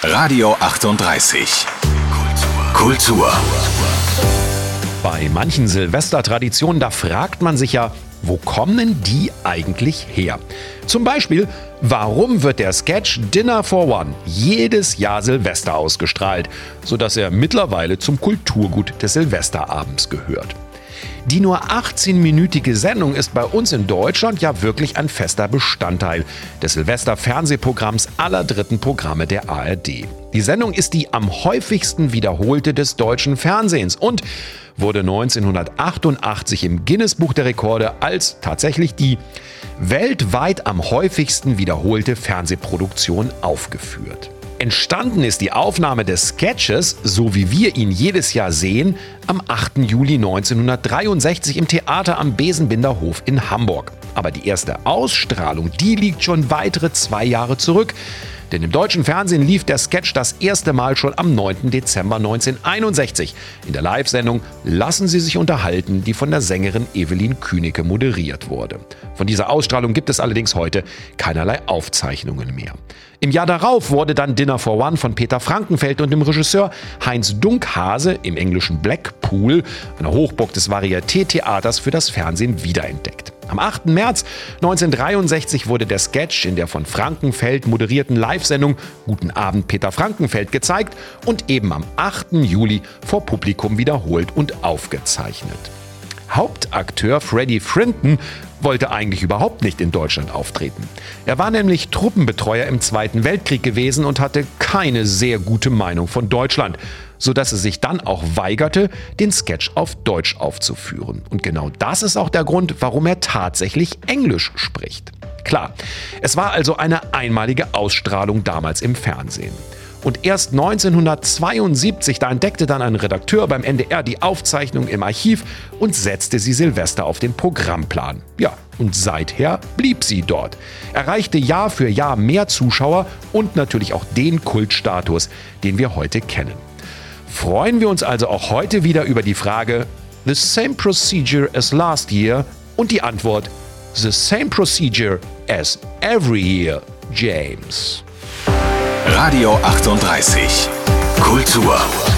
Radio 38. Kultur. Bei manchen Silvestertraditionen, da fragt man sich ja, wo kommen die eigentlich her? Zum Beispiel, warum wird der Sketch Dinner for One jedes Jahr Silvester ausgestrahlt, sodass er mittlerweile zum Kulturgut des Silvesterabends gehört? Die nur 18-minütige Sendung ist bei uns in Deutschland ja wirklich ein fester Bestandteil des Silvester-Fernsehprogramms aller dritten Programme der ARD. Die Sendung ist die am häufigsten wiederholte des deutschen Fernsehens und wurde 1988 im Guinness-Buch der Rekorde als tatsächlich die weltweit am häufigsten wiederholte Fernsehproduktion aufgeführt. Entstanden ist die Aufnahme des Sketches, so wie wir ihn jedes Jahr sehen, am 8. Juli 1963 im Theater am Besenbinderhof in Hamburg. Aber die erste Ausstrahlung, die liegt schon weitere 2 Jahre zurück. Denn im deutschen Fernsehen lief der Sketch das erste Mal schon am 9. Dezember 1961 in der Live-Sendung Lassen Sie sich unterhalten, die von der Sängerin Evelyn Kühneke moderiert wurde. Von dieser Ausstrahlung gibt es allerdings heute keinerlei Aufzeichnungen mehr. Im Jahr darauf wurde dann Dinner for One von Peter Frankenfeld und dem Regisseur Heinz Dunkhase im englischen Blackpool, einer Hochburg des Varieté-Theaters, für das Fernsehen wiederentdeckt. Am 8. März 1963 wurde der Sketch in der von Frankenfeld moderierten Live-Sendung Guten Abend Peter Frankenfeld gezeigt und eben am 8. Juli vor Publikum wiederholt und aufgezeichnet. Hauptakteur Freddie Frinton wollte eigentlich überhaupt nicht in Deutschland auftreten. Er war nämlich Truppenbetreuer im Zweiten Weltkrieg gewesen und hatte keine sehr gute Meinung von Deutschland, sodass er sich dann auch weigerte, den Sketch auf Deutsch aufzuführen. Und genau das ist auch der Grund, warum er tatsächlich Englisch spricht. Klar, es war also eine einmalige Ausstrahlung damals im Fernsehen. Und erst 1972, da entdeckte dann ein Redakteur beim NDR die Aufzeichnung im Archiv und setzte sie Silvester auf den Programmplan. Ja, und seither blieb sie dort. Erreichte Jahr für Jahr mehr Zuschauer und natürlich auch den Kultstatus, den wir heute kennen. Freuen wir uns also auch heute wieder über die Frage The same procedure as last year und die Antwort The same procedure as every year, James. Radio 38. Kultur.